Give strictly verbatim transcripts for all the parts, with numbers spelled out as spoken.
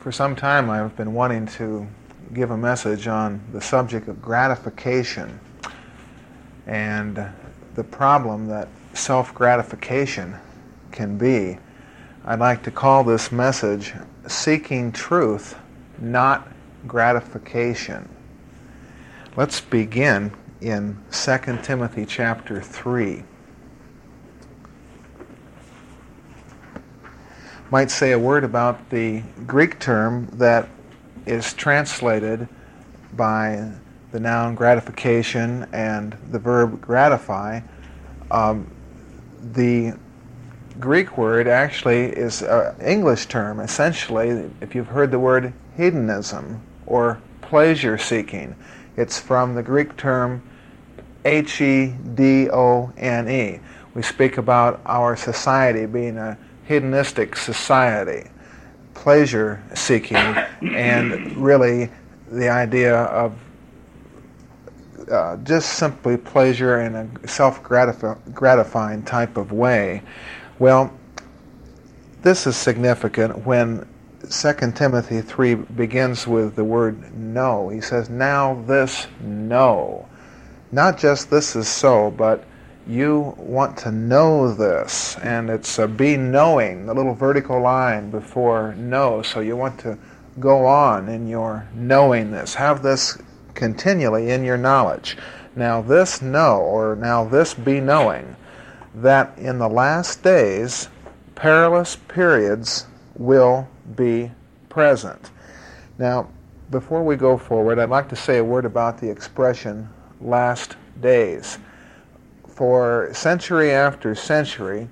For some time I've been wanting to give a message on the subject of gratification and the problem that self-gratification can be. I'd like to call this message Seeking Truth, Not Gratification. Let's begin in Second Timothy chapter three. Might say a word about the Greek term that is translated by the noun gratification and the verb gratify. Um, the Greek word actually is an English term. Essentially, if you've heard the word hedonism or pleasure seeking, it's from the Greek term H E D O N E. We speak about our society being a hedonistic society, pleasure seeking, and really the idea of uh, just simply pleasure in a self-gratifying type of way. Well, this is significant when Second Timothy three begins with the word know. He says, now this know. Not just this is so, but you want to know this, and it's a be knowing, the little vertical line before know, so you want to go on in your knowing this. Have this continually in your knowledge. Now this know, or now this be knowing, that in the last days perilous periods will be present. Now, before we go forward, I'd like to say a word about the expression last days. For century after century,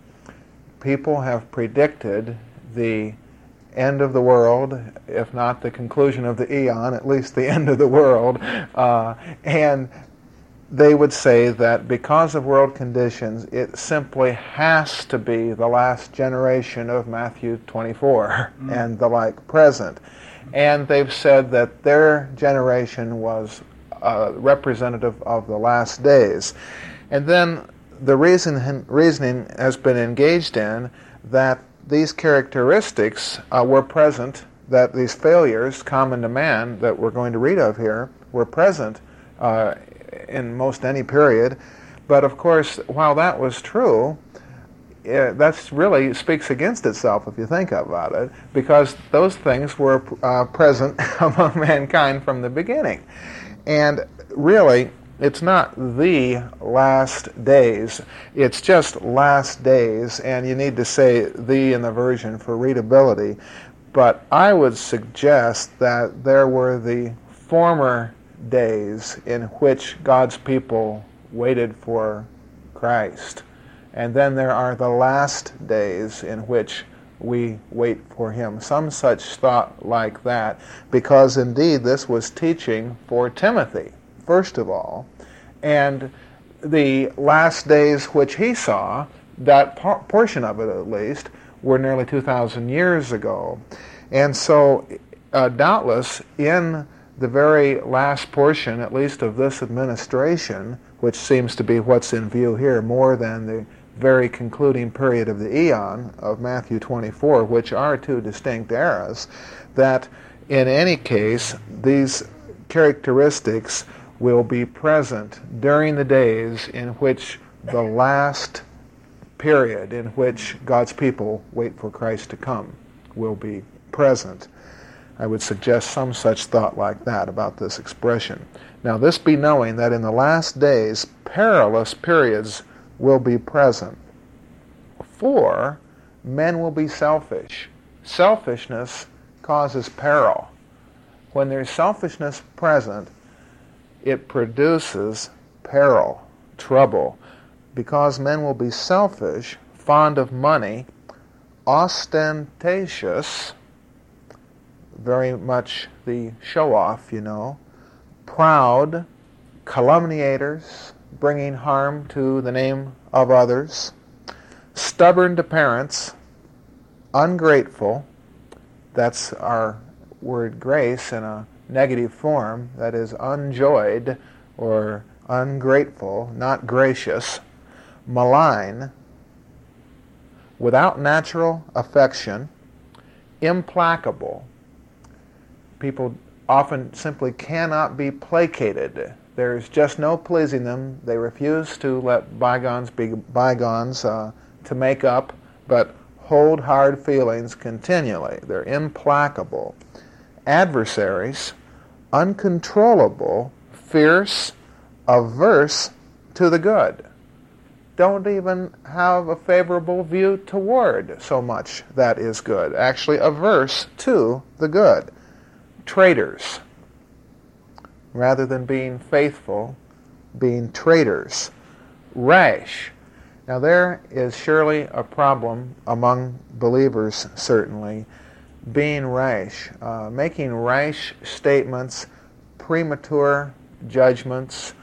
people have predicted the end of the world, if not the conclusion of the eon, at least the end of the world. Uh, and they would say that because of world conditions, it simply has to be the last generation of Matthew twenty-four mm. and the like present. And they've said that their generation was uh, representative of the last days. And then the reason, reasoning has been engaged in that these characteristics uh, were present, that these failures common to man that we're going to read of here were present uh, in most any period. But of course, while that was true, uh, that really speaks against itself if you think about it, because those things were uh, present among mankind from the beginning. And really, it's not the last days, it's just last days, and you need to say the in the version for readability. But I would suggest that there were the former days in which God's people waited for Christ. And then there are the last days in which we wait for Him. Some such thought like that, because indeed this was teaching for Timothy, first of all. And the last days which he saw, that por- portion of it at least, were nearly two thousand years ago. And so, uh, doubtless, in the very last portion, at least of this administration, which seems to be what's in view here more than the very concluding period of the eon of Matthew twenty-four, which are two distinct eras, that in any case, these characteristics will be present during the days in which the last period in which God's people wait for Christ to come will be present. I would suggest some such thought like that about this expression. Now, this be knowing that in the last days perilous periods will be present, for men will be selfish. Selfishness causes peril. When there's selfishness present, it produces peril, trouble, because men will be selfish, fond of money, ostentatious, very much the show-off, you know, proud, calumniators, bringing harm to the name of others, stubborn to parents, ungrateful, that's our word grace in a negative form, that is unjoyed or ungrateful, not gracious, malign, without natural affection, implacable, people often simply cannot be placated. There's just no pleasing them. They refuse to let bygones be bygones, uh, to make up, but hold hard feelings continually. They're implacable. Adversaries, uncontrollable, fierce, averse to the good. Don't even have a favorable view toward so much that is good. Actually averse to the good. Traitors. Rather than being faithful, being traitors. Rash. Now there is surely a problem among believers, certainly, being rash, uh, making rash statements, premature judgments,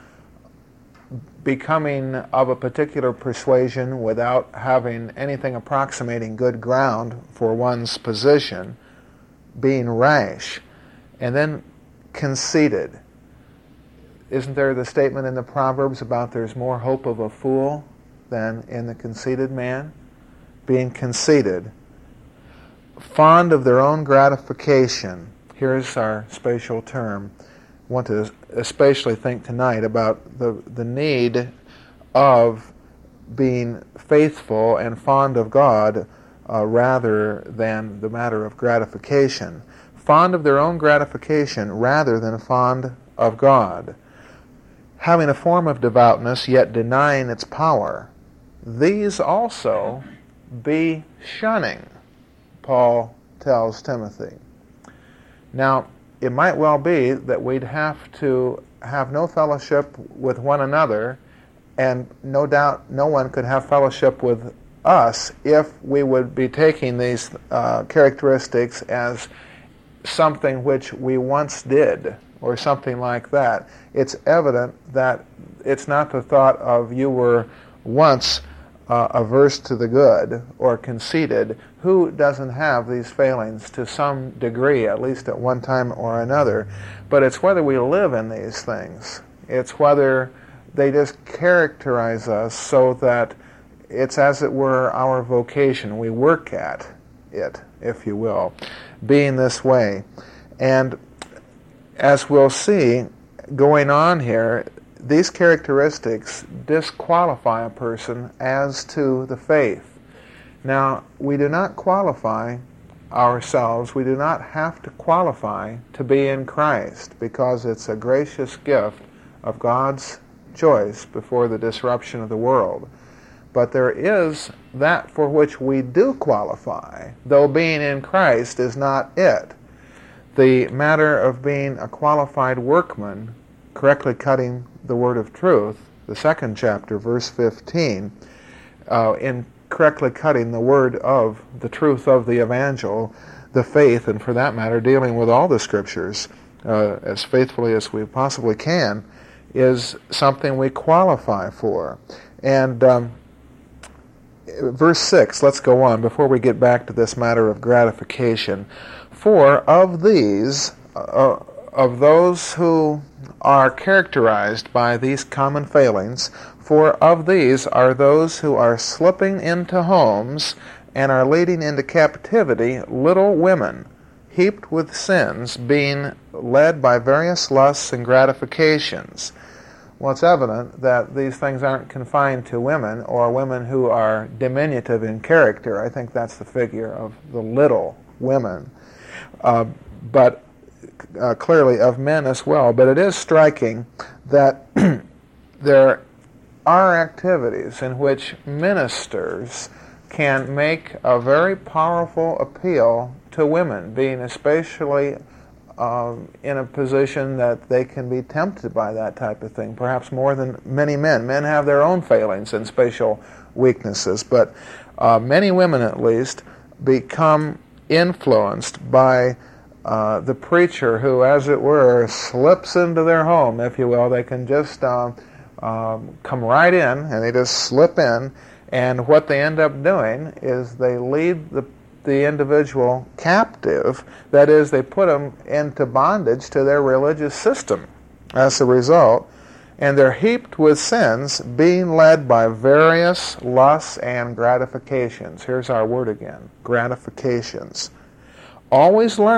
becoming of a particular persuasion without having anything approximating good ground for one's position, being rash, and then conceited. Isn't there the statement in the Proverbs about there's more hope of a fool than in the conceited man? Being conceited. Fond of their own gratification. Here's our spatial term. I want to especially think tonight about the, the need of being faithful and fond of God uh, rather than the matter of gratification. Fond of their own gratification rather than fond of God. Having a form of devoutness yet denying its power. These also be shunning, Paul tells Timothy. Now, it might well be that we'd have to have no fellowship with one another, and no doubt no one could have fellowship with us if we would be taking these uh, characteristics as something which we once did, or something like that. It's evident that it's not the thought of you were once uh, averse to the good or conceited. Who doesn't have these failings to some degree, at least at one time or another? But it's whether we live in these things. It's whether they just characterize us so that it's, as it were, our vocation. We work at it, if you will, being this way. And as we'll see going on here, these characteristics disqualify a person as to the faith. Now, we do not qualify ourselves, we do not have to qualify to be in Christ, because it's a gracious gift of God's choice before the disruption of the world. But there is that for which we do qualify, though being in Christ is not it. The matter of being a qualified workman, correctly cutting the word of truth, the second chapter, verse fifteen, uh, in correctly cutting the word of the truth of the evangel, the faith, and for that matter, dealing with all the scriptures uh, as faithfully as we possibly can, is something we qualify for. And um, verse six, let's go on before we get back to this matter of gratification. For of these, uh, of those who are characterized by these common failings, for of these are those who are slipping into homes and are leading into captivity little women, heaped with sins, being led by various lusts and gratifications. Well, it's evident that these things aren't confined to women, or women who are diminutive in character. I think that's the figure of the little women. Uh, but uh, clearly of men as well. But it is striking that there are activities in which ministers can make a very powerful appeal to women, being especially um, in a position that they can be tempted by that type of thing, perhaps more than many men. Men have their own failings and spatial weaknesses, but uh, many women at least become influenced by uh, the preacher who, as it were, slips into their home, if you will. They can just uh, um, come right in, and they just slip in, and what they end up doing is they lead the the individual captive. That is, they put them into bondage to their religious system as a result, and they're heaped with sins, being led by various lusts and gratifications. Here's our word again, gratifications. Always learning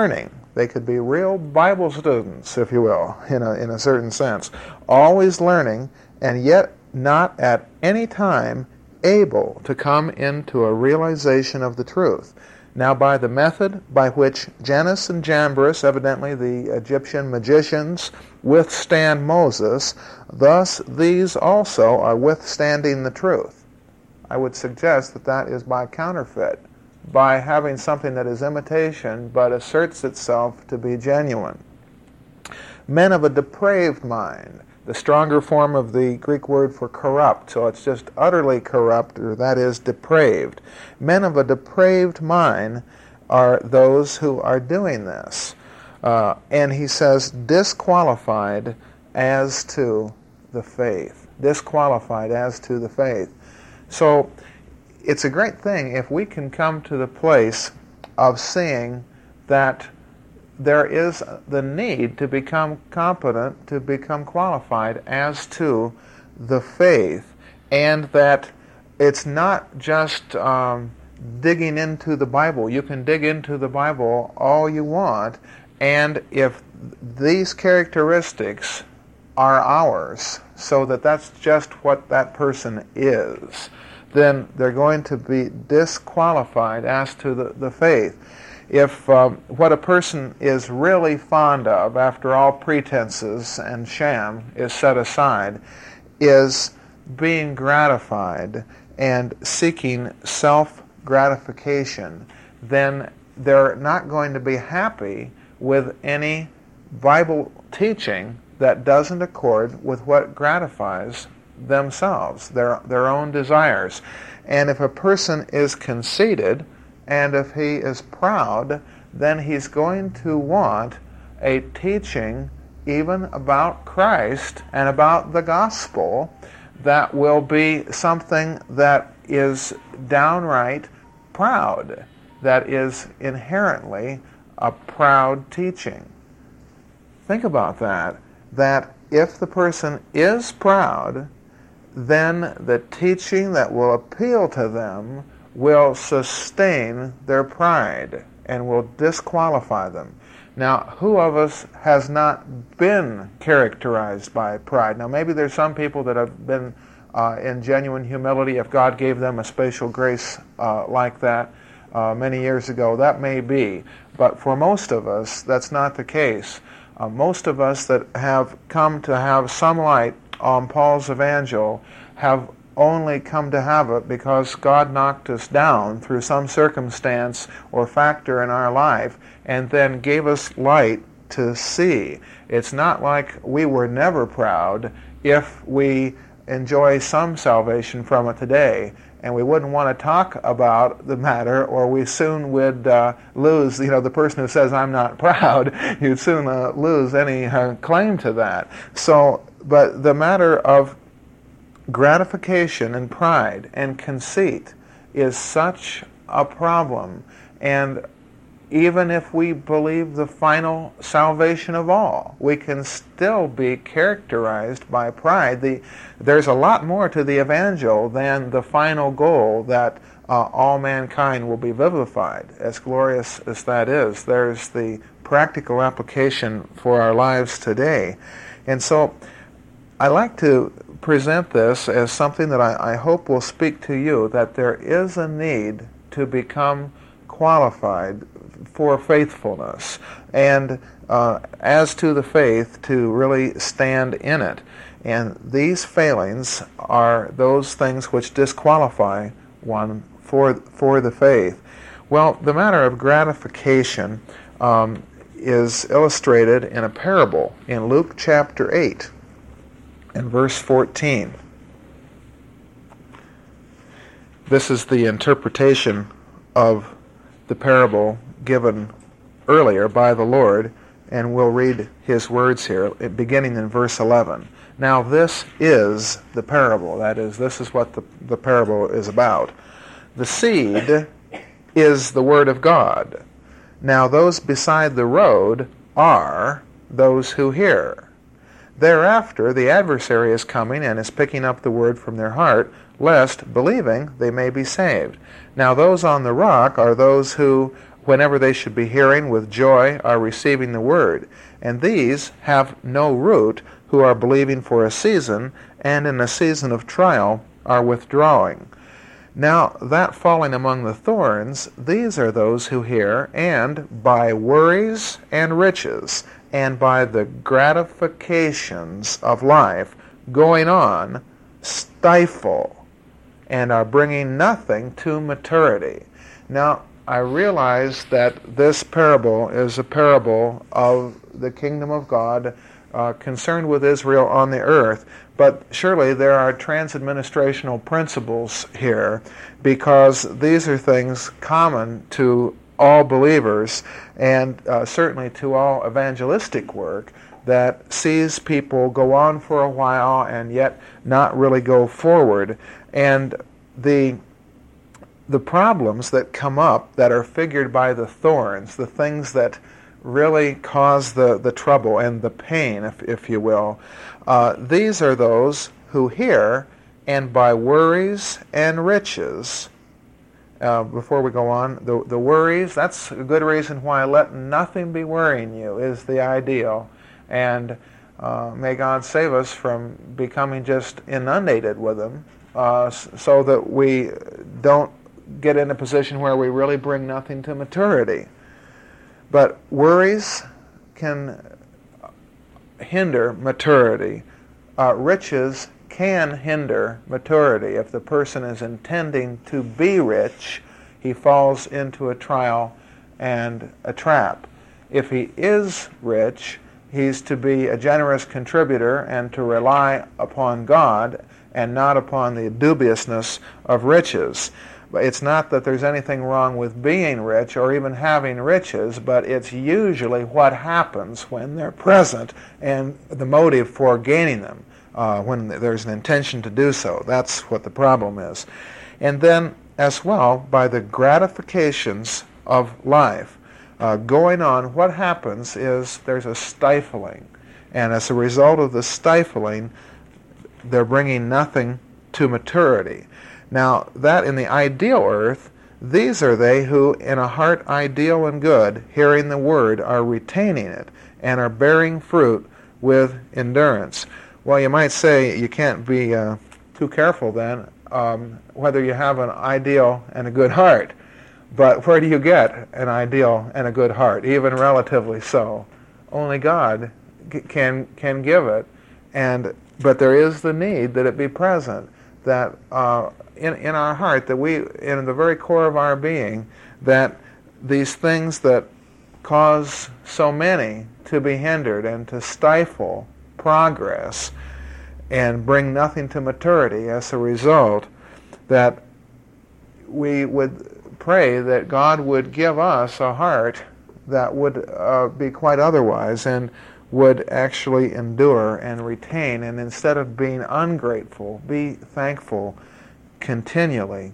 They could be real Bible students, if you will, in a, in a certain sense, always learning, and yet not at any time able to come into a realization of the truth. Now, by the method by which Jannes and Jambres, evidently the Egyptian magicians, withstand Moses, thus these also are withstanding the truth. I would suggest that that is by counterfeit, by having something that is imitation but asserts itself to be genuine. Men of a depraved mind, the stronger form of the Greek word for corrupt, so it's just utterly corrupt, or that is depraved. Men of a depraved mind are those who are doing this. Uh, and he says, disqualified as to the faith. Disqualified as to the faith. So it's a great thing if we can come to the place of seeing that there is the need to become competent, to become qualified as to the faith, and that it's not just um, digging into the Bible. You can dig into the Bible all you want, and if these characteristics are ours, so that that's just what that person is, then they're going to be disqualified as to the, the faith. If um, what a person is really fond of, after all pretenses and sham is set aside, is being gratified and seeking self-gratification, then they're not going to be happy with any Bible teaching that doesn't accord with what gratifies themselves, their, their own desires. And if a person is conceited, and if he is proud, then he's going to want a teaching even about Christ and about the gospel that will be something that is downright proud, that is inherently a proud teaching. Think about that, that if the person is proud, then the teaching that will appeal to them will sustain their pride and will disqualify them. Now, who of us has not been characterized by pride? Now, maybe there's some people that have been uh, in genuine humility if God gave them a special grace uh, like that uh, many years ago. That may be. But for most of us, that's not the case. Uh, most of us that have come to have some light on Paul's evangel have only come to have it because God knocked us down through some circumstance or factor in our life and then gave us light to see. It's not like we were never proud if we enjoy some salvation from it today, and we wouldn't want to talk about the matter, or we soon would uh, lose, you know, the person who says, I'm not proud, you'd soon uh, lose any uh, claim to that. So, but the matter of gratification and pride and conceit is such a problem. And even if we believe the final salvation of all, we can still be characterized by pride. The, there's a lot more to the evangel than the final goal that uh, all mankind will be vivified. As glorious as that is, there's the practical application for our lives today. And so I like to present this as something that I, I hope will speak to you, that there is a need to become qualified for faithfulness, and uh, as to the faith, to really stand in it. And these failings are those things which disqualify one for, for the faith. Well, the matter of gratification um, is illustrated in a parable in Luke chapter eight. In verse fourteen. This is the interpretation of the parable given earlier by the Lord, and we'll read his words here, beginning in verse eleven. Now this is the parable, that is, this is what the, the parable is about. The seed is the word of God. Now those beside the road are those who hear. Thereafter, the adversary is coming and is picking up the word from their heart, lest, believing, they may be saved. Now those on the rock are those who whenever they should be hearing with joy, are receiving the word. And these have no root, who are believing for a season, and in a season of trial are withdrawing. Now, that falling among the thorns, these are those who hear, and by worries and riches, and by the gratifications of life going on, stifle, and are bringing nothing to maturity. Now, I realize that this parable is a parable of the kingdom of God uh, concerned with Israel on the earth, but surely there are trans-administrational principles here, because these are things common to all believers and uh, certainly to all evangelistic work that sees people go on for a while and yet not really go forward. And the the problems that come up that are figured by the thorns, the things that really cause the, the trouble and the pain, if, if you will, uh, these are those who hear, and by worries and riches, uh, before we go on, the, the worries, that's a good reason why let nothing be worrying you is the ideal. And uh, may God save us from becoming just inundated with them, uh, so that we don't get in a position where we really bring nothing to maturity. But worries can hinder maturity. Uh, riches can hinder maturity. If the person is intending to be rich, he falls into a trial and a trap. If he is rich, he's to be a generous contributor and to rely upon God and not upon the dubiousness of riches. But it's not that there's anything wrong with being rich or even having riches, but it's usually what happens when they're present and the motive for gaining them, uh, when there's an intention to do so. That's what the problem is. And then, as well, by the gratifications of life uh, going on, what happens is there's a stifling. And as a result of the stifling, they're bringing nothing to maturity. Now, that in the ideal earth, these are they who, in a heart ideal and good, hearing the word, are retaining it and are bearing fruit with endurance. Well, you might say you can't be uh, too careful then um, whether you have an ideal and a good heart. But where do you get an ideal and a good heart, even relatively so? Only God c- can can give it. And but there is the need that it be present, that uh, in, in our heart, that we, in the very core of our being, that these things that cause so many to be hindered and to stifle progress and bring nothing to maturity as a result, that we would pray that God would give us a heart that would uh, be quite otherwise and would actually endure and retain, and instead of being ungrateful, be thankful continually.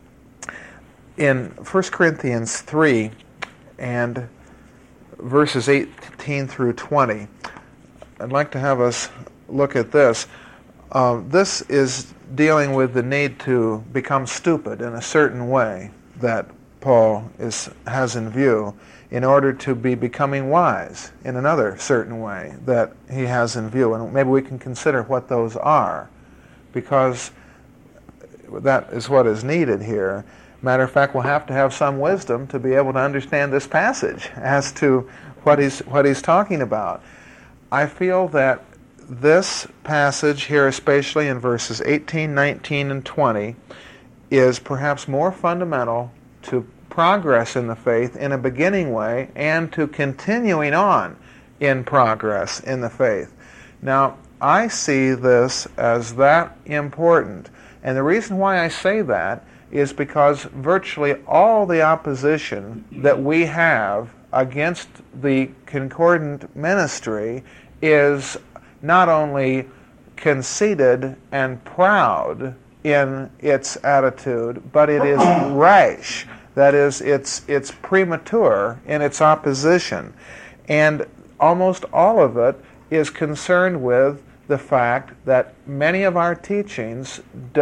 In First Corinthians three and verses eighteen through twenty, I'd like to have us look at this. Uh, this is dealing with the need to become stupid in a certain way that Paul is has in view, in order to be becoming wise in another certain way that he has in view. And maybe we can consider what those are, because that is what is needed here. Matter of fact, we'll have to have some wisdom to be able to understand this passage as to what he's, what he's talking about. I feel that this passage here, especially in verses eighteen, nineteen, and twenty, is perhaps more fundamental to progress in the faith in a beginning way and to continuing on in progress in the faith. Now, I see this as that important. And the reason why I say that is because virtually all the opposition that we have against the concordant ministry is not only conceited and proud in its attitude, but it is rash. That is, it's it's premature in its opposition. And almost all of it is concerned with the fact that many of our teachings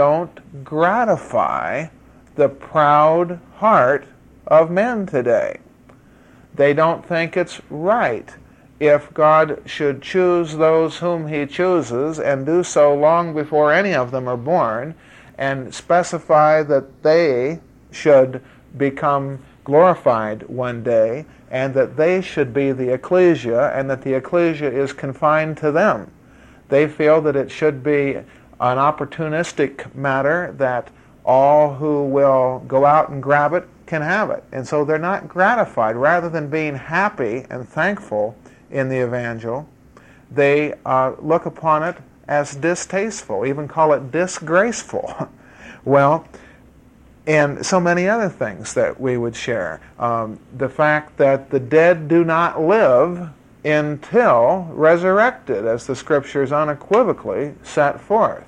don't gratify the proud heart of men today. They don't think it's right if God should choose those whom he chooses and do so long before any of them are born, and specify that they should become glorified one day, and that they should be the ecclesia, and that the ecclesia is confined to them. They feel that it should be an opportunistic matter, that all who will go out and grab it can have it. And so they're not gratified. Rather than being happy and thankful in the evangel, they uh, look upon it as distasteful, even call it disgraceful. Well, and so many other things that we would share. Um, the fact that the dead do not live until resurrected, as the Scriptures unequivocally set forth.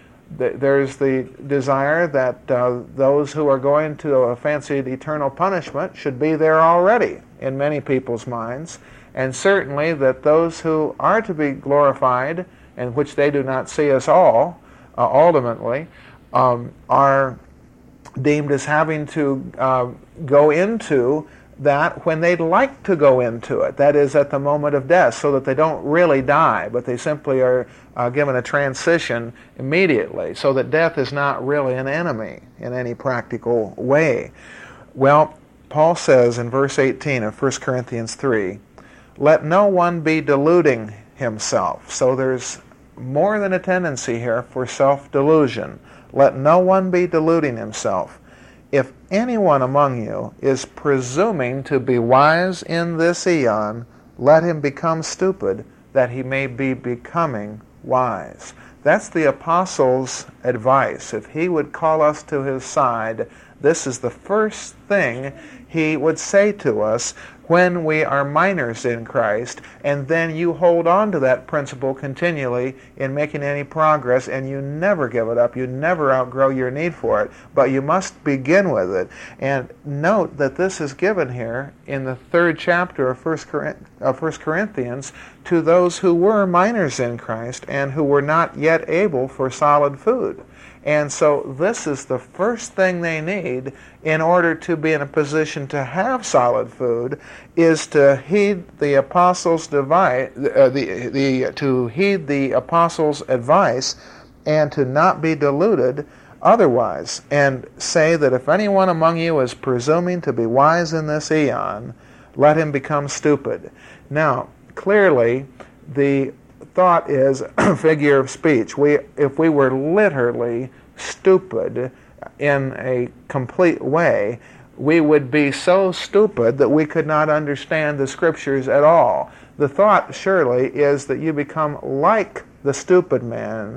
There's the desire that uh, those who are going to a fancied eternal punishment should be there already in many people's minds, and certainly that those who are to be glorified, and which they do not see us all, uh, ultimately, um, are deemed as having to uh, go into that when they'd like to go into it, that is at the moment of death, so that they don't really die, but they simply are uh, given a transition immediately, so that death is not really an enemy in any practical way. Well, Paul says in verse eighteen of First Corinthians three, "Let no one be deluding himself." So there's more than a tendency here for self-delusion. Let no one be deluding himself. If anyone among you is presuming to be wise in this eon, let him become stupid, that he may be becoming wise. That's the apostle's advice. If he would call us to his side, this is the first thing he would say to us when we are minors in Christ, and then you hold on to that principle continually in making any progress, and you never give it up. You never outgrow your need for it, but you must begin with it. And note that this is given here in the third chapter of First Corinthians to those who were minors in Christ and who were not yet able for solid food. And so this is the first thing they need in order to be in a position to have solid food, is to heed the apostles' device, uh, the, the, to heed the apostles' advice, and to not be deluded otherwise, and say that if anyone among you is presuming to be wise in this eon, let him become stupid. Now, clearly, the thought is a figure of speech. We, if we were literally stupid in a complete way, we would be so stupid that we could not understand the Scriptures at all. The thought, surely, is that you become like the stupid man,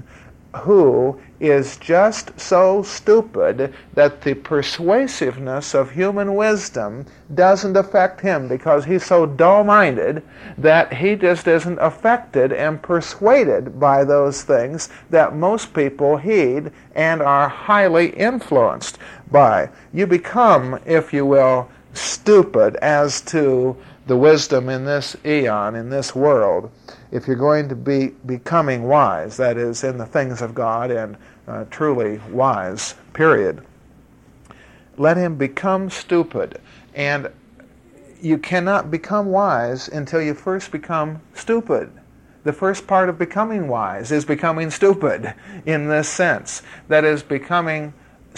who is just so stupid that the persuasiveness of human wisdom doesn't affect him, because he's so dull-minded that he just isn't affected and persuaded by those things that most people heed and are highly influenced by. You become, if you will, stupid as to the wisdom in this eon, in this world, if you're going to be becoming wise, that is, in the things of God, and uh, truly wise, period. Let him become stupid. And you cannot become wise until you first become stupid. The first part of becoming wise is becoming stupid in this sense. That is, becoming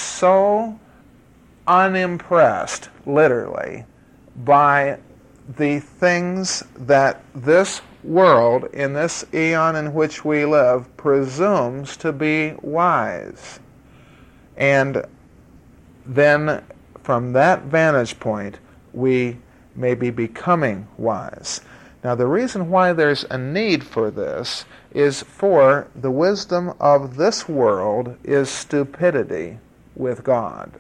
so unimpressed, literally, by the things that this world, in this eon in which we live, presumes to be wise. And then from that vantage point, we may be becoming wise. Now, the reason why there's a need for this is for the wisdom of this world is stupidity with God.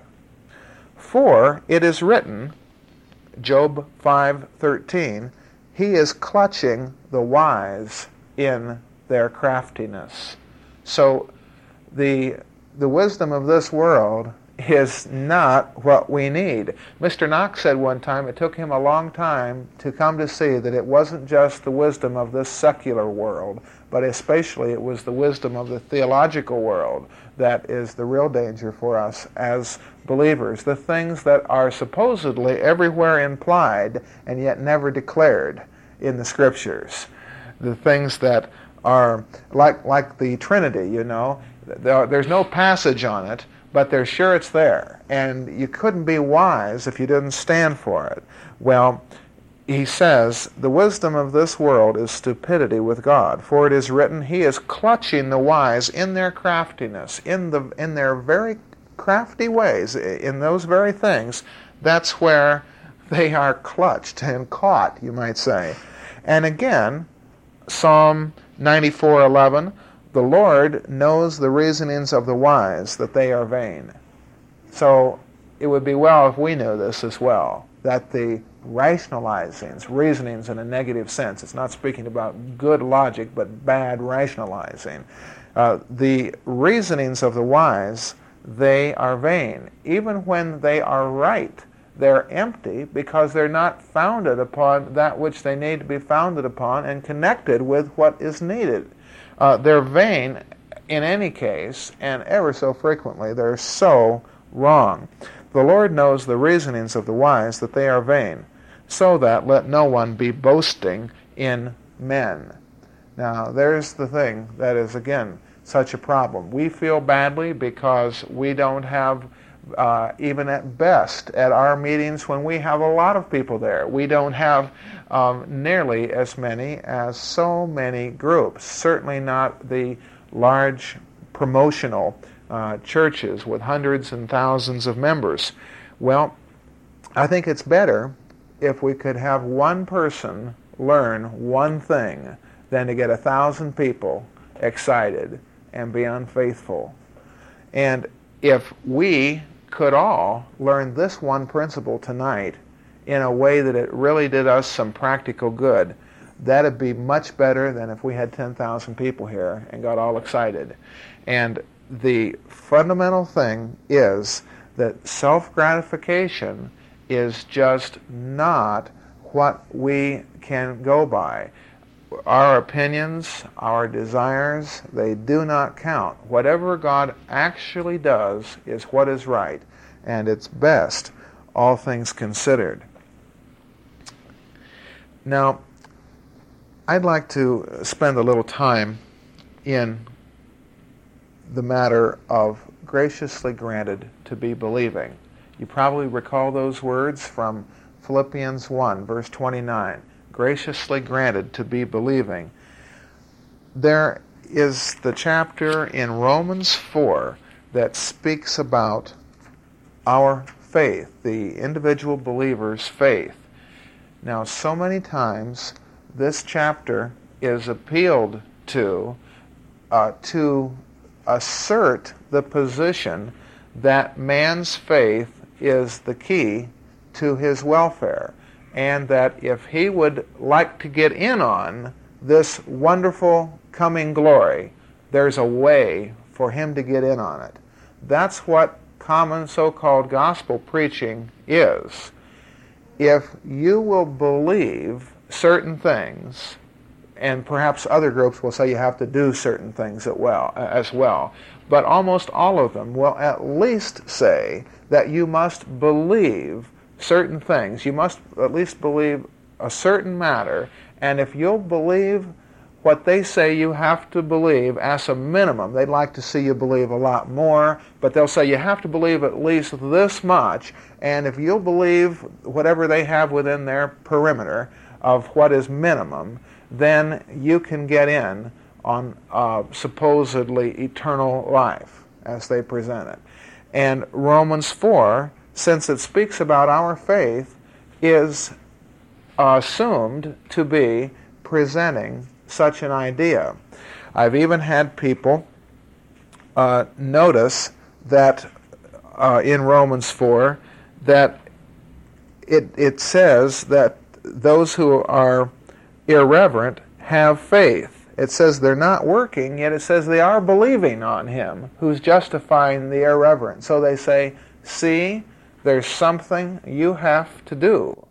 For it is written, Job five thirteen, he is clutching the wise in their craftiness. So the the wisdom of this world is not what we need. Mister Knox said one time it took him a long time to come to see that it wasn't just the wisdom of this secular world, but especially it was the wisdom of the theological world that is the real danger for us as believers. The things that are supposedly everywhere implied and yet never declared in the Scriptures. The things that are like like the Trinity, you know. There, there's no passage on it, but they're sure it's there. And you couldn't be wise if you didn't stand for it. Well, he says, the wisdom of this world is stupidity with God. For it is written, He is clutching the wise in their craftiness, in the in their very crafty ways, in those very things. That's where they are clutched and caught, you might say. And again, Psalm ninety-four eleven, the Lord knows the reasonings of the wise, that they are vain. So it would be well if we knew this as well, that the rationalizings, reasonings in a negative sense, it's not speaking about good logic, but bad rationalizing. Uh, the reasonings of the wise, they are vain. Even when they are right, they're empty because they're not founded upon that which they need to be founded upon and connected with what is needed. Uh, they're vain in any case, and ever so frequently they're so wrong. The Lord knows the reasonings of the wise, that they are vain, so that let no one be boasting in men. Now, there's the thing that is, again, such a problem. We feel badly because we don't have, uh, even at best, at our meetings when we have a lot of people there, we don't have um, nearly as many as so many groups. Certainly not the large promotional uh, churches with hundreds and thousands of members. Well, I think it's better if we could have one person learn one thing than to get a thousand people excited and be unfaithful. And if we could all learn this one principle tonight in a way that it really did us some practical good, that'd be much better than if we had ten thousand people here and got all excited. And the fundamental thing is that self-gratification is just not what we can go by. Our opinions, our desires, they do not count. Whatever God actually does is what is right, and it's best, all things considered. Now, I'd like to spend a little time in the matter of graciously granted to be believing. You probably recall those words from Philippians one, verse twenty-nine. Graciously granted to be believing. There is the chapter in Romans four that speaks about our faith, the individual believer's faith. Now, so many times this chapter is appealed to uh, to assert the position that man's faith is the key to his welfare, and that if he would like to get in on this wonderful coming glory, there's a way for him to get in on it. That's what common so-called gospel preaching is. If you will believe certain things, and perhaps other groups will say you have to do certain things as well, as well, but almost all of them will at least say that you must believe certain things. You must at least believe a certain matter, and if you'll believe what they say you have to believe as a minimum, they'd like to see you believe a lot more, but they'll say you have to believe at least this much, and if you'll believe whatever they have within their perimeter of what is minimum, then you can get in on uh, supposedly eternal life as they present it. And Romans four, since it speaks about our faith, is assumed to be presenting such an idea. I've even had people uh, notice that uh, in Romans four that it, it says that those who are irreverent have faith. It says they're not working, yet it says they are believing on him who's justifying the irreverent. So they say see, there's something you have to do.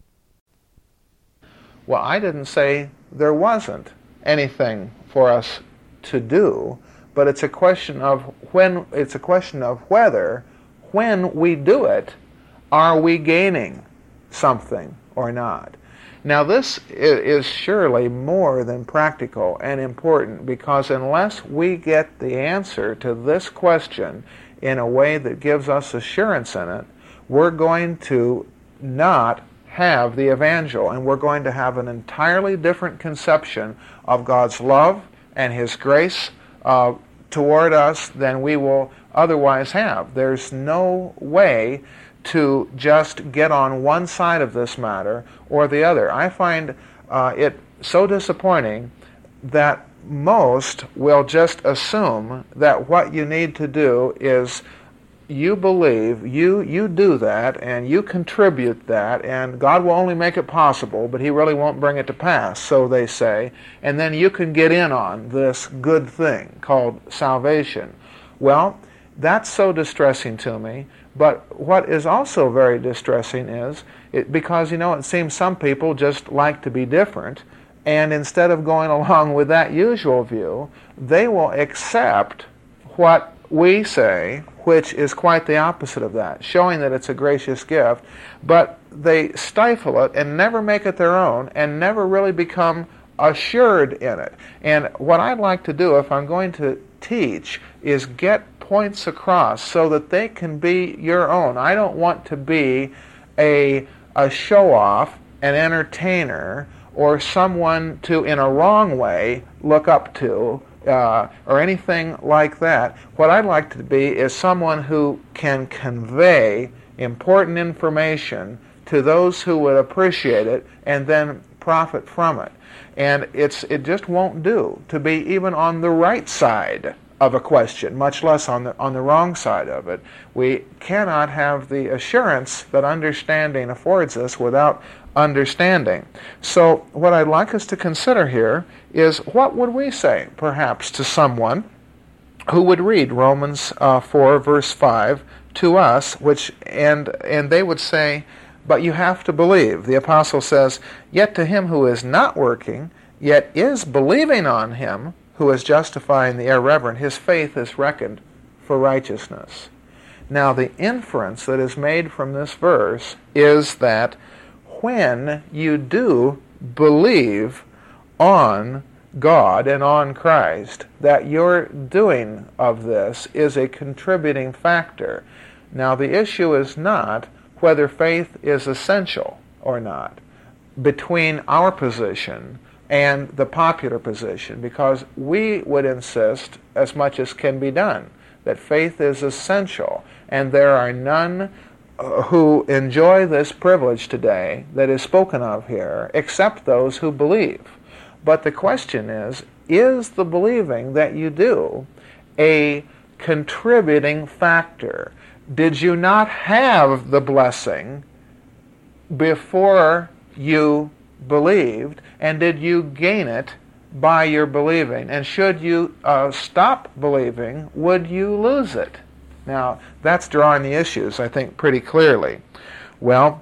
Well, I didn't say there wasn't anything for us to do, but it's a question of when, it's a question of whether, when we do it, are we gaining something or not? Now, this is surely more than practical and important, because unless we get the answer to this question in a way that gives us assurance in it, we're going to not have the evangel, and we're going to have an entirely different conception of God's love and His grace uh, toward us than we will otherwise have. There's no way to just get on one side of this matter or the other. I find uh, it so disappointing that most will just assume that what you need to do is you believe, you you do that, and you contribute that, and God will only make it possible, but He really won't bring it to pass, so they say, and then you can get in on this good thing called salvation. Well, that's so distressing to me, but what is also very distressing is, it, because, you know, it seems some people just like to be different, and instead of going along with that usual view, they will accept what we say, which is quite the opposite of that, showing that it's a gracious gift, but they stifle it and never make it their own and never really become assured in it. And what I'd like to do, if I'm going to teach, is get points across so that they can be your own. I don't want to be a, a show-off, an entertainer, or someone to, in a wrong way, look up to, Uh, or anything like that. What I'd like to be is someone who can convey important information to those who would appreciate it and then profit from it. And it's it just won't do to be even on the right side of a question, much less on the on the wrong side of it. We cannot have the assurance that understanding affords us without understanding. So what I'd like us to consider here is, what would we say, perhaps, to someone who would read Romans uh, four, verse five to us, which and and they would say, but you have to believe. The apostle says, yet to him who is not working, yet is believing on Him who is justifying the irreverent, his faith is reckoned for righteousness. Now, the inference that is made from this verse is that when you do believe on God and on Christ, that your doing of this is a contributing factor. Now, the issue is not whether faith is essential or not between our position and the popular position, because we would insist, as much as can be done, that faith is essential, and there are none uh, who enjoy this privilege today that is spoken of here, except those who believe. But the question is, is the believing that you do a contributing factor? Did you not have the blessing before you believed, and did you gain it by your believing? And should you uh, stop believing, would you lose it? Now, that's drawing the issues, I think, pretty clearly. Well,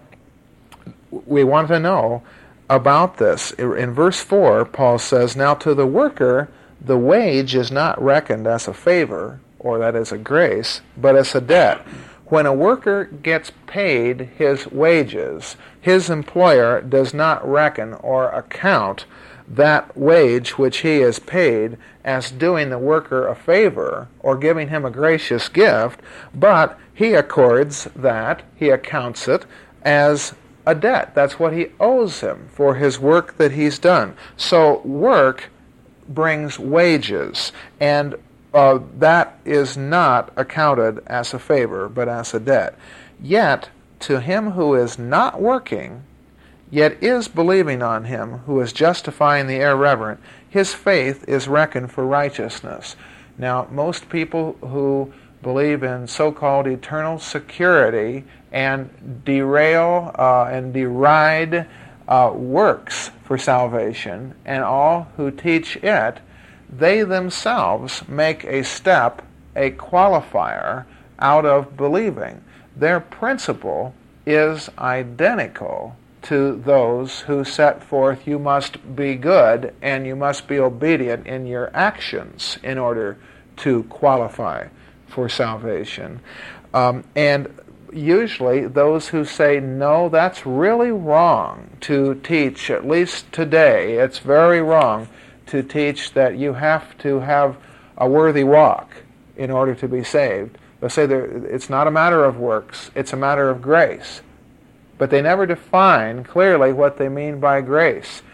we want to know about this. In verse four, Paul says, now to the worker, the wage is not reckoned as a favor, or that is a grace, but as a debt. When a worker gets paid his wages, his employer does not reckon or account that wage which he is paid as doing the worker a favor or giving him a gracious gift, but he accords that, he accounts it as a debt. That's what he owes him for his work that he's done. So work brings wages, and uh, that is not accounted as a favor, but as a debt. Yet, to him who is not working, yet is believing on Him who is justifying the irreverent, his faith is reckoned for righteousness. Now, most people who believe in so-called eternal security and derail uh, and deride uh, works for salvation, and all who teach it, they themselves make a step, a qualifier, out of believing. their principle is identical to those who set forth you must be good and you must be obedient in your actions in order to qualify for salvation. Um, and usually those who say, no, that's really wrong to teach, at least today, it's very wrong to teach that you have to have a worthy walk in order to be saved. They'll say it's not a matter of works, it's a matter of grace. But they never define clearly what they mean by grace.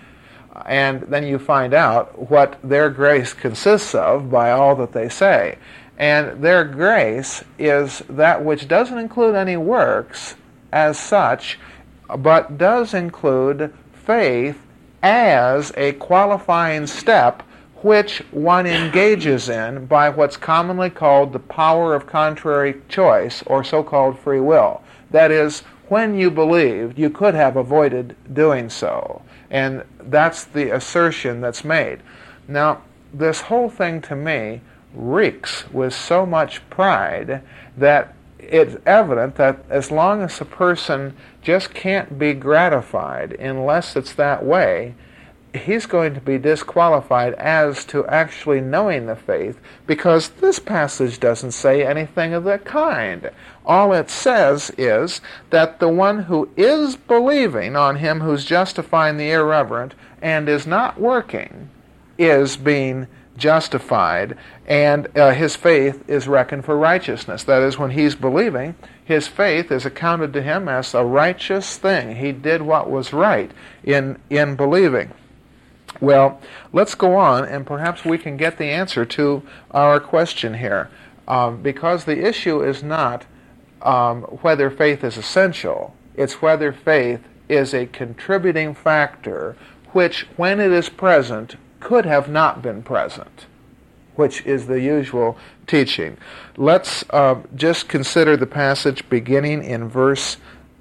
And then you find out what their grace consists of by all that they say. And their grace is that which doesn't include any works as such, but does include faith as a qualifying step which one engages in by what's commonly called the power of contrary choice, or so-called free will. That is, when you believed, you could have avoided doing so. And that's the assertion that's made. Now, this whole thing to me reeks with so much pride that it's evident that as long as a person just can't be gratified unless it's that way, he's going to be disqualified as to actually knowing the faith, because this passage doesn't say anything of that kind. All it says is that the one who is believing on him who's justifying the irreverent and is not working is being justified, and uh, his faith is reckoned for righteousness. That is, when he's believing, his faith is accounted to him as a righteous thing. He did what was right in in believing. Well, let's go on, and perhaps we can get the answer to our question here, um, because the issue is not um, whether faith is essential. It's whether faith is a contributing factor which, when it is present, could have not been present, which is the usual teaching. Let's uh, just consider the passage beginning in verse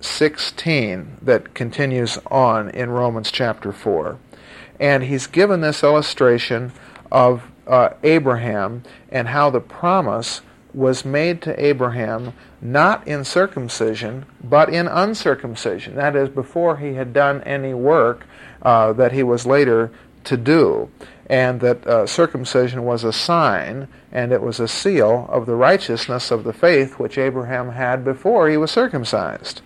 sixteen that continues on in Romans chapter four. And he's given this illustration of uh, Abraham and how the promise was made to Abraham not in circumcision, but in uncircumcision. That is, before he had done any work uh, that he was later to do. And that uh, circumcision was a sign, and it was a seal of the righteousness of the faith which Abraham had before he was circumcised.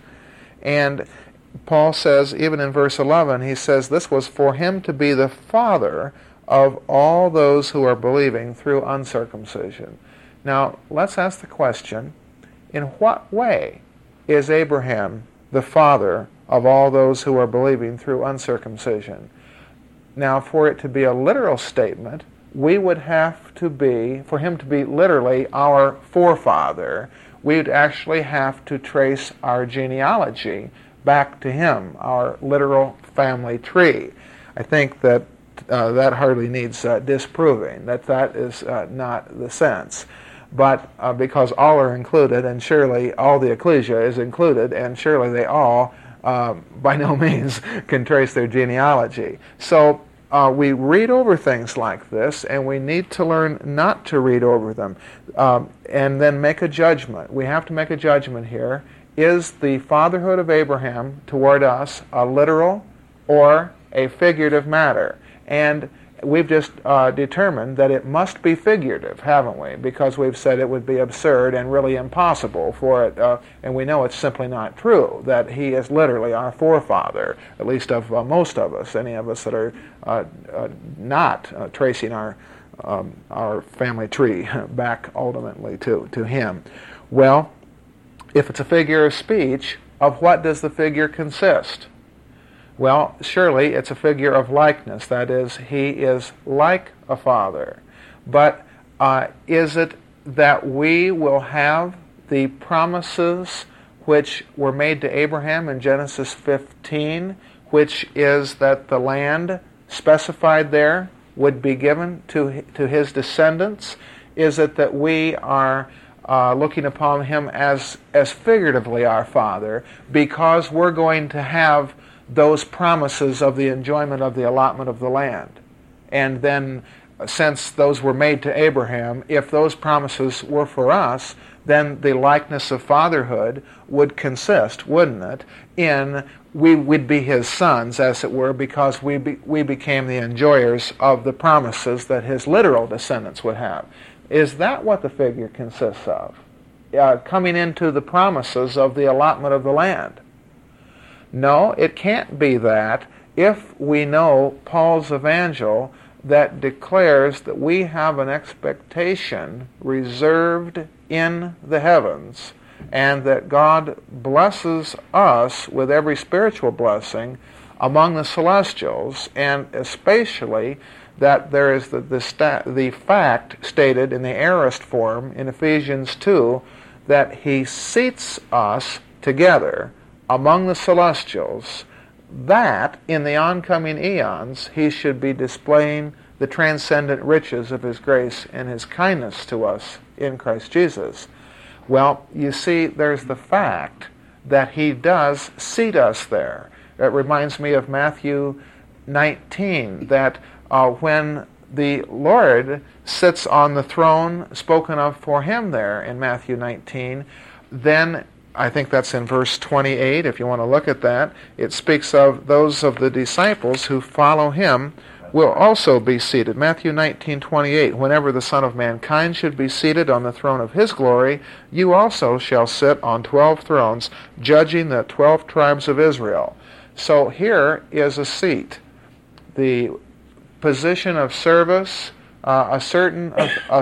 And Paul says, even in verse eleven, he says this was for him to be the father of all those who are believing through uncircumcision. Now, let's ask the question, in what way is Abraham the father of all those who are believing through uncircumcision? Now, for it to be a literal statement, we would have to be, for him to be literally our forefather, we'd actually have to trace our genealogy back to him, our literal family tree. I think that uh, that hardly needs uh, disproving, that that is uh, not the sense. But uh, because all are included, and surely all the ecclesia is included, and surely they all, uh, by no means, can trace their genealogy. So uh, we read over things like this, and we need to learn not to read over them, um, and then make a judgment. We have to make a judgment here. Is the fatherhood of Abraham toward us a literal or a figurative matter? And we've just uh, determined that it must be figurative, haven't we? Because we've said it would be absurd and really impossible for it, uh, and we know it's simply not true, that he is literally our forefather, at least of uh, most of us, any of us that are uh, uh, not uh, tracing our, um, our family tree back ultimately to, to him. Well, if it's a figure of speech, of what does the figure consist? Well, surely it's a figure of likeness. That is, he is like a father. But uh, is it that we will have the promises which were made to Abraham in Genesis fifteen, which is that the land specified there would be given to, to his descendants? Is it that we are Uh, looking upon him as, as figuratively our father, because we're going to have those promises of the enjoyment of the allotment of the land? And then since those were made to Abraham, if those promises were for us, then the likeness of fatherhood would consist, wouldn't it, in we would be his sons, as it were, because we be, we became the enjoyers of the promises that his literal descendants would have. Is that what the figure consists of? Uh, coming into the promises of the allotment of the land? No, it can't be that if we know Paul's evangel that declares that we have an expectation reserved in the heavens, and that God blesses us with every spiritual blessing among the celestials, and especially that there is the, the, sta- the fact stated in the aorist form in Ephesians two that he seats us together among the celestials, that in the oncoming eons he should be displaying the transcendent riches of his grace and his kindness to us in Christ Jesus. Well, you see, there's the fact that he does seat us there. It reminds me of Matthew nineteen, that uh, when the Lord sits on the throne spoken of for him there in Matthew nineteen, then I think that's in verse twenty-eight, if you want to look at that, it speaks of those of the disciples who follow him will also be seated. Matthew nineteen twenty-eight, whenever the Son of Mankind should be seated on the throne of his glory, you also shall sit on twelve thrones, judging the twelve tribes of Israel. So here is a seat, the position of service, uh, a certain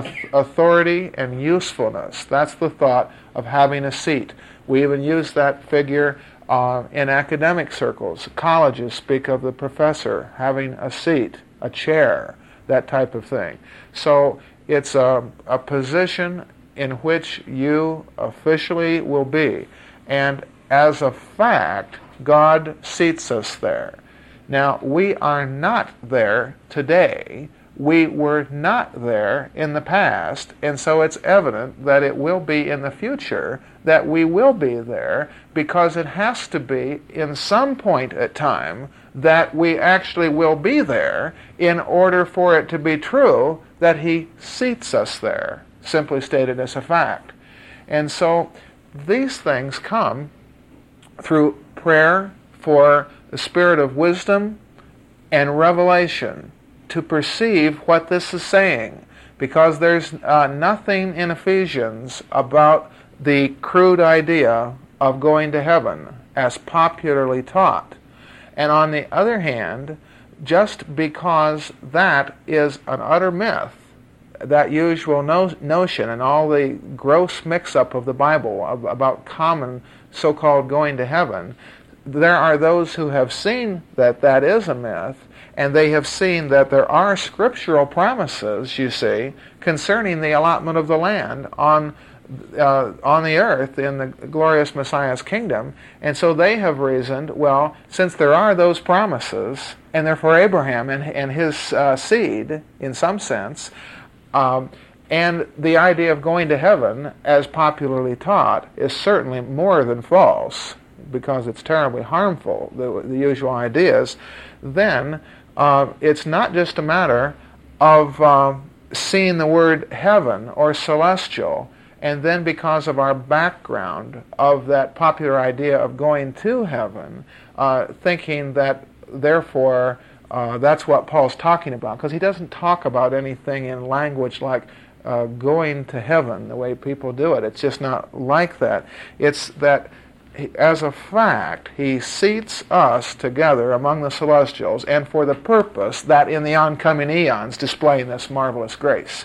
authority and usefulness. That's the thought of having a seat. We even use that figure uh, in academic circles. Colleges speak of the professor having a seat, a chair, that type of thing. So it's a, a position in which you officially will be. And as a fact, God seats us there. Now, we are not there today. We were not there in the past, and so it's evident that it will be in the future that we will be there, because it has to be in some point at time that we actually will be there in order for it to be true that he seats us there, simply stated as a fact. And so these things come through prayer for the spirit of wisdom and revelation to perceive what this is saying, because there's uh, nothing in Ephesians about the crude idea of going to heaven as popularly taught. And on the other hand, just because that is an utter myth, that usual no- notion and all the gross mix-up of the Bible of, about common so-called going to heaven, there are those who have seen that that is a myth, and they have seen that there are scriptural promises, you see, concerning the allotment of the land on uh, on the earth in the glorious Messiah's kingdom. And so they have reasoned, well, since there are those promises, and they're for Abraham and, and his uh, seed, in some sense, um, and the idea of going to heaven, as popularly taught, is certainly more than false, because it's terribly harmful, the, the usual ideas, then uh, it's not just a matter of uh, seeing the word heaven or celestial, and then because of our background of that popular idea of going to heaven, uh, thinking that therefore uh, that's what Paul's talking about, because he doesn't talk about anything in language like uh, going to heaven the way people do it. It's just not like that. It's that as a fact, he seats us together among the celestials, and for the purpose that in the oncoming eons displaying this marvelous grace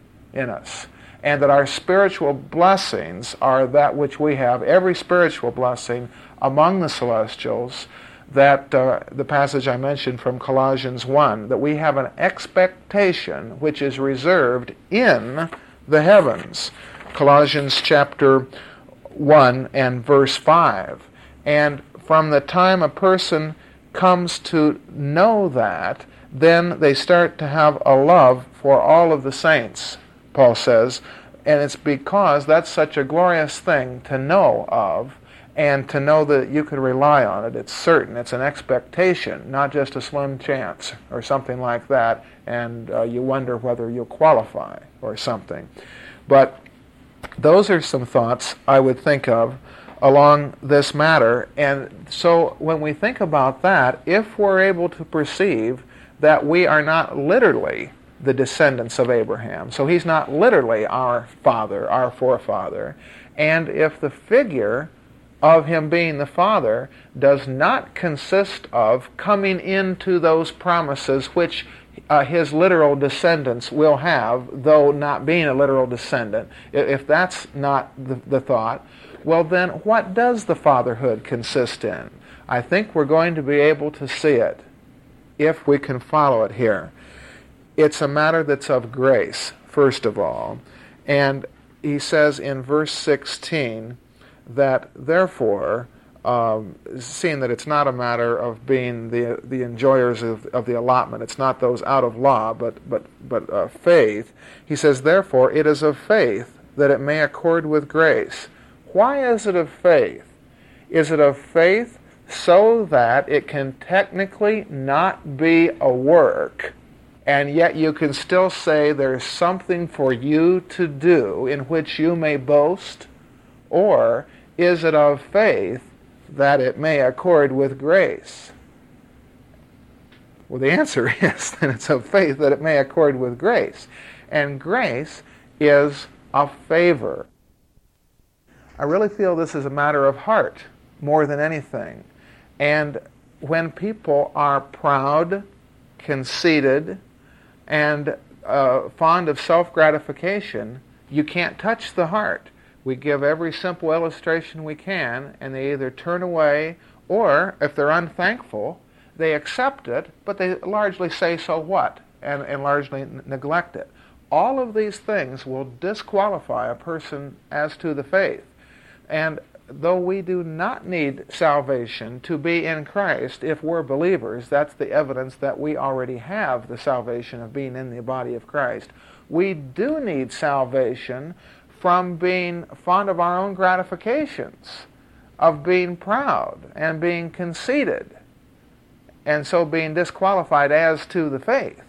in us. And that our spiritual blessings are that which we have, every spiritual blessing among the celestials, that uh, the passage I mentioned from Colossians one, that we have an expectation which is reserved in the heavens. Colossians chapter one and verse five. And from the time a person comes to know that, then they start to have a love for all of the saints, Paul says, and it's because that's such a glorious thing to know of, and to know that you can rely on it. It's certain. It's an expectation, not just a slim chance or something like that, and uh, you wonder whether you'll qualify or something. But those are some thoughts I would think of along this matter. And so when we think about that, if we're able to perceive that we are not literally the descendants of Abraham, so he's not literally our father, our forefather, and if the figure of him being the father does not consist of coming into those promises which uh, his literal descendants will have, though not being a literal descendant, if that's not the, the thought, well then what does the fatherhood consist in? I think we're going to be able to see it if we can follow it here. It's a matter that's of grace, first of all. And he says in verse sixteen that therefore, um, seeing that it's not a matter of being the the enjoyers of, of the allotment, it's not those out of law, but but but uh, faith. He says, therefore, it is of faith that it may accord with grace. Why is it of faith? Is it of faith so that it can technically not be a work, and yet you can still say there's something for you to do in which you may boast? Or is it of faith that it may accord with grace? Well, the answer is that it's of faith that it may accord with grace. And grace is a favor. I really feel this is a matter of heart more than anything. And when people are proud, conceited, and uh, fond of self-gratification, you can't touch the heart. We give every simple illustration we can, and they either turn away, or if they're unthankful, they accept it, but they largely say, so what, and, and largely n- neglect it. All of these things will disqualify a person as to the faith. And though we do not need salvation to be in Christ, if we're believers, that's the evidence that we already have the salvation of being in the body of Christ. We do need salvation from being fond of our own gratifications, of being proud and being conceited, and so being disqualified as to the faith.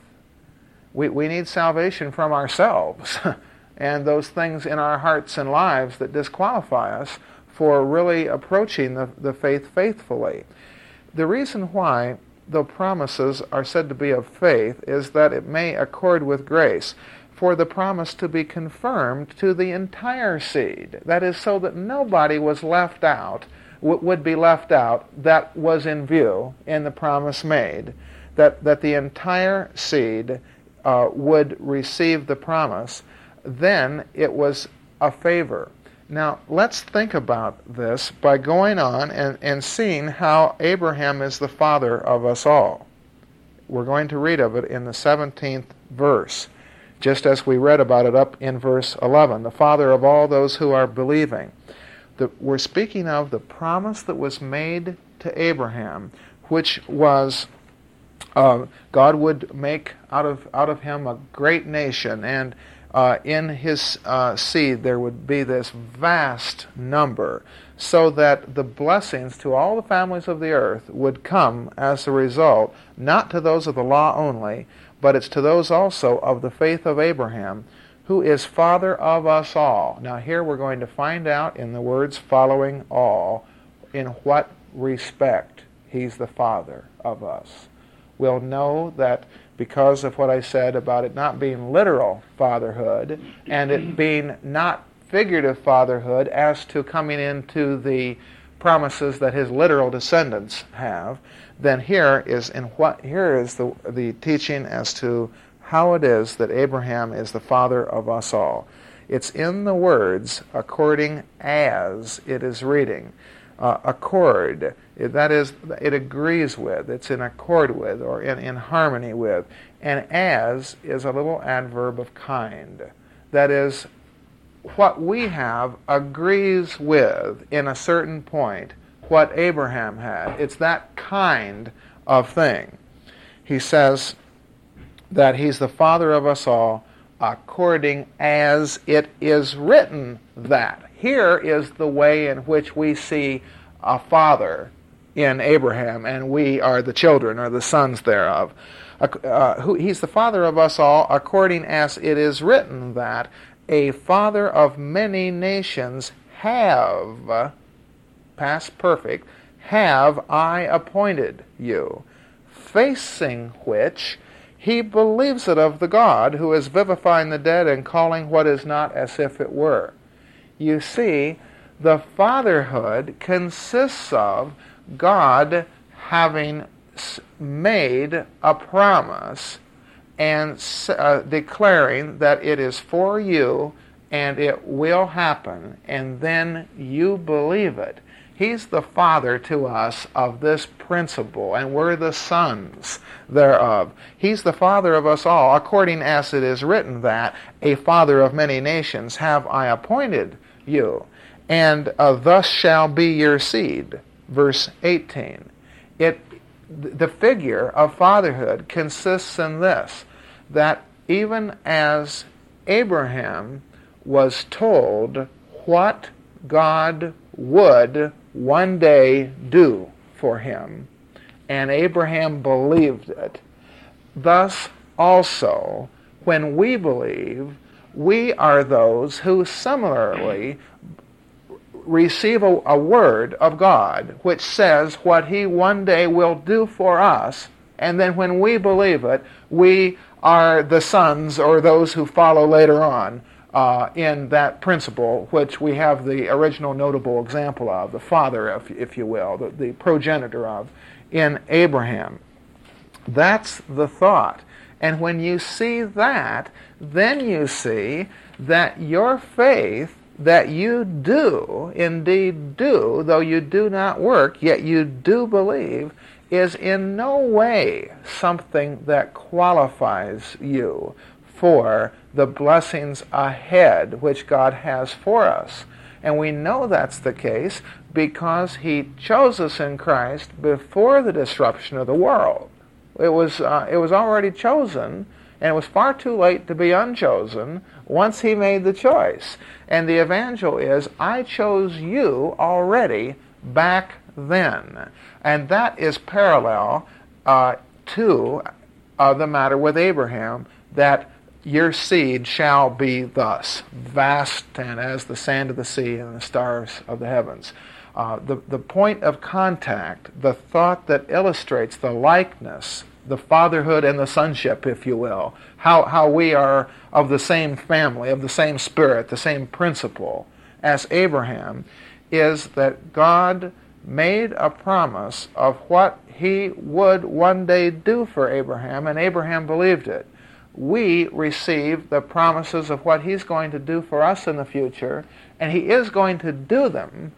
We, we need salvation from ourselves and those things in our hearts and lives that disqualify us for really approaching the, the faith faithfully. The reason why the promises are said to be of faith is that it may accord with grace, for the promise to be confirmed to the entire seed. That is, so that nobody was left out, w- would be left out that was in view in the promise made, that, that the entire seed uh, would receive the promise. Then it was a favor. Now, let's think about this by going on and, and seeing how Abraham is the father of us all. We're going to read of it in the seventeenth verse, just as we read about it up in verse eleven, the father of all those who are believing. The, we're speaking of the promise that was made to Abraham, which was uh, God would make out of, out of him a great nation, and Uh, in his uh, seed there would be this vast number, so that the blessings to all the families of the earth would come as a result, not to those of the law only, but it's to those also of the faith of Abraham, who is father of us all. Now here we're going to find out in the words following all, in what respect he's the father of us. We'll know that because of what I said about it not being literal fatherhood, and it being not figurative fatherhood as to coming into the promises that his literal descendants have, then here is in what here is the the teaching as to how it is that Abraham is the father of us all. It's in the words according as it is reading. Uh, accord, that is, it agrees with, it's in accord with, or in, in harmony with. And as is a little adverb of kind. That is, what we have agrees with, in a certain point, what Abraham had. It's that kind of thing. He says that he's the father of us all, according as it is written that. Here is the way in which we see a father in Abraham, and we are the children or the sons thereof. Uh, who, he's the father of us all, according as it is written that a father of many nations have, past perfect, have I appointed you, facing which he believes it of the God who is vivifying the dead and calling what is not as if it were. You see, the fatherhood consists of God having made a promise and uh, declaring that it is for you and it will happen, and then you believe it. He's the father to us of this principle, and we're the sons thereof. He's the father of us all, according as it is written that a father of many nations have I appointed you, and uh, thus shall be your seed. Verse eighteen. It, the figure of fatherhood consists in this, that even as Abraham was told what God would one day do for him, and Abraham believed it, thus also, when we believe, we are those who similarly receive a, a word of God which says what he one day will do for us, and then when we believe it, we are the sons or those who follow later on uh, in that principle which we have the original notable example of, the father, if, if you will, the, the progenitor of, in Abraham. That's the thought. And when you see that, then you see that your faith that you do indeed do, though you do not work, yet you do believe, is in no way something that qualifies you for the blessings ahead which God has for us. And we know that's the case because he chose us in Christ before the disruption of the world. It was, uh, it was already chosen, and it was far too late to be unchosen once he made the choice. And the evangel is, I chose you already back then. And that is parallel uh, to uh, the matter with Abraham, that your seed shall be thus, vast and as the sand of the sea and the stars of the heavens. Uh, the, the point of contact, the thought that illustrates the likeness, the fatherhood and the sonship, if you will, how, how we are of the same family, of the same spirit, the same principle as Abraham, is that God made a promise of what he would one day do for Abraham, and Abraham believed it. We receive the promises of what he's going to do for us in the future, and he is going to do them,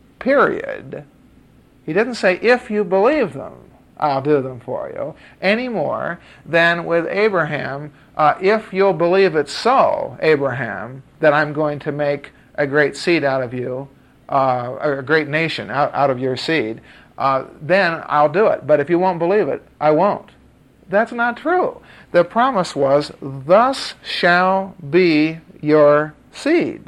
period. He didn't say, if you believe them, I'll do them for you, any more than with Abraham, uh, if you'll believe it so, Abraham, that I'm going to make a great seed out of you, uh, a great nation out, out of your seed, uh, then I'll do it. But if you won't believe it, I won't. That's not true. The promise was, thus shall be your seed.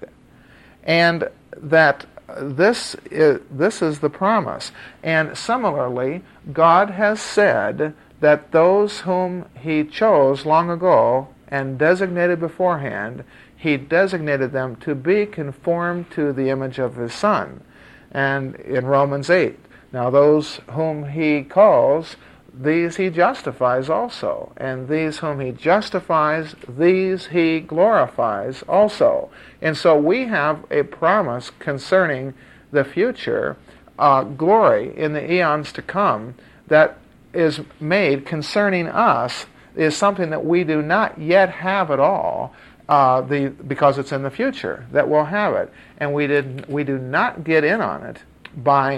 And that this is, this is the promise. And similarly, God has said that those whom he chose long ago and designated beforehand, he designated them to be conformed to the image of his Son. And in Romans eight, now those whom he calls, these he justifies also. And these whom he justifies, these he glorifies also. And so we have a promise concerning the future uh, glory in the eons to come that is made concerning us, is something that we do not yet have at all, uh, the, because it's in the future that we'll have it. And we, did, we do not get in on it by,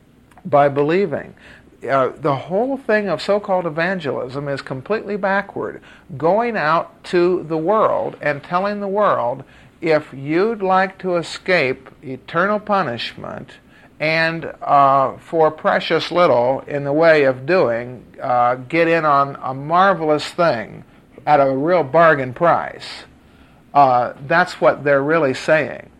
by believing. Uh, the whole thing of so-called evangelism is completely backward. Going out to the world and telling the world, if you'd like to escape eternal punishment and uh, for precious little in the way of doing, uh, get in on a marvelous thing at a real bargain price, uh, that's what they're really saying.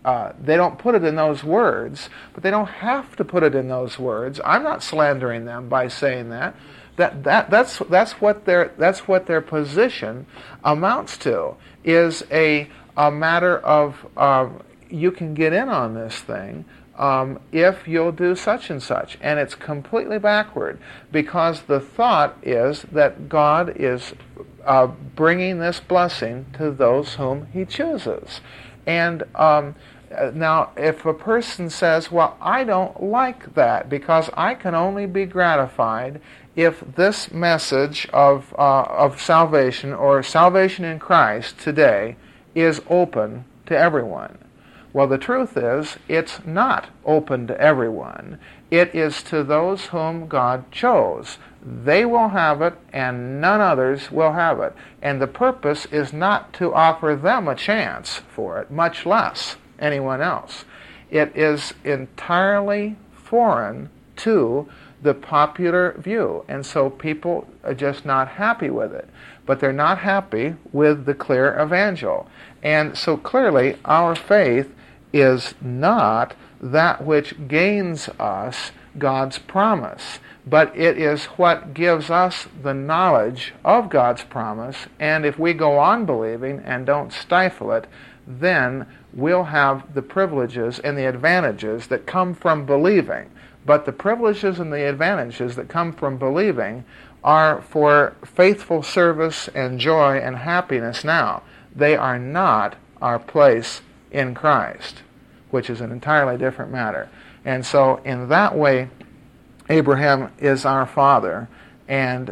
Uh, they don't put it in those words, but they don't have to put it in those words. I'm not slandering them by saying that. That, that that's that's what their that's what their position amounts to, is a a matter of uh, you can get in on this thing um, if you'll do such and such, and it's completely backward, because the thought is that God is uh, bringing this blessing to those whom He chooses, and. Um, Now, if a person says, well, I don't like that because I can only be gratified if this message of, uh, of salvation or salvation in Christ today is open to everyone. Well, the truth is, it's not open to everyone. It is to those whom God chose. They will have it, and none others will have it. And the purpose is not to offer them a chance for it, much less anyone else. It is entirely foreign to the popular view, and so people are just not happy with it. But they're not happy with the clear evangel. And so clearly our faith is not that which gains us God's promise, but it is what gives us the knowledge of God's promise, and if we go on believing and don't stifle it, then we'll have the privileges and the advantages that come from believing. But the privileges and the advantages that come from believing are for faithful service and joy and happiness now. They are not our place in Christ, which is an entirely different matter. And so in that way, Abraham is our father, and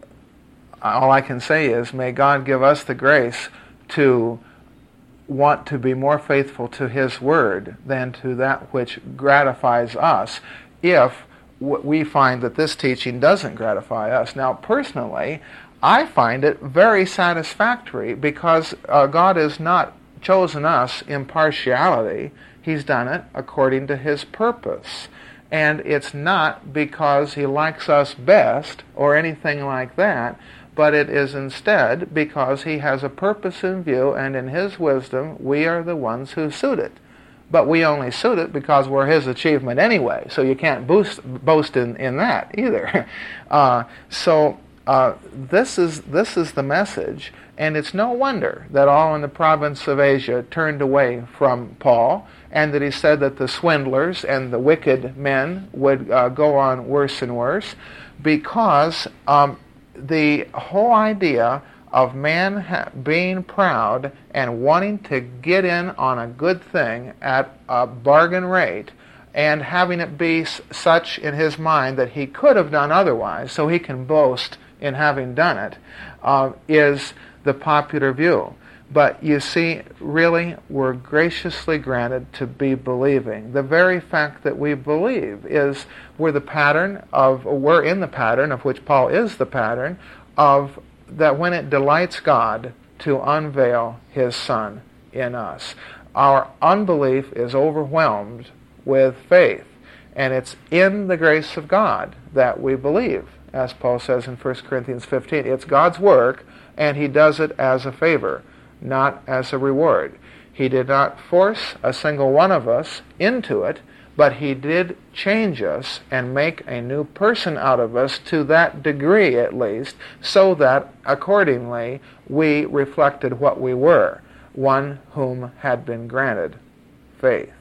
all I can say is, may God give us the grace to want to be more faithful to His Word than to that which gratifies us, if we find that this teaching doesn't gratify us. Now, personally, I find it very satisfactory, because uh, God has not chosen us in partiality. He's done it according to His purpose. And it's not because He likes us best or anything like that, but it is instead because He has a purpose in view, and in His wisdom we are the ones who suit it. But we only suit it because we're His achievement anyway, so you can't boost, boast in, in that either. Uh, so uh, this is this is the message, and it's no wonder that all in the province of Asia turned away from Paul, and that he said that the swindlers and the wicked men would uh, go on worse and worse, because um, the whole idea of man ha- being proud and wanting to get in on a good thing at a bargain rate, and having it be s- such in his mind that he could have done otherwise, so he can boast in having done it, uh, is the popular view. But you see, really, we're graciously granted to be believing. The very fact that we believe is we're the pattern of, we're in the pattern, of which Paul is the pattern, of that when it delights God to unveil His Son in us. Our unbelief is overwhelmed with faith, and it's in the grace of God that we believe, as Paul says in First Corinthians fifteen. It's God's work, and He does it as a favor, not as a reward. He did not force a single one of us into it, but He did change us and make a new person out of us, to that degree at least, so that accordingly we reflected what we were, one whom had been granted faith.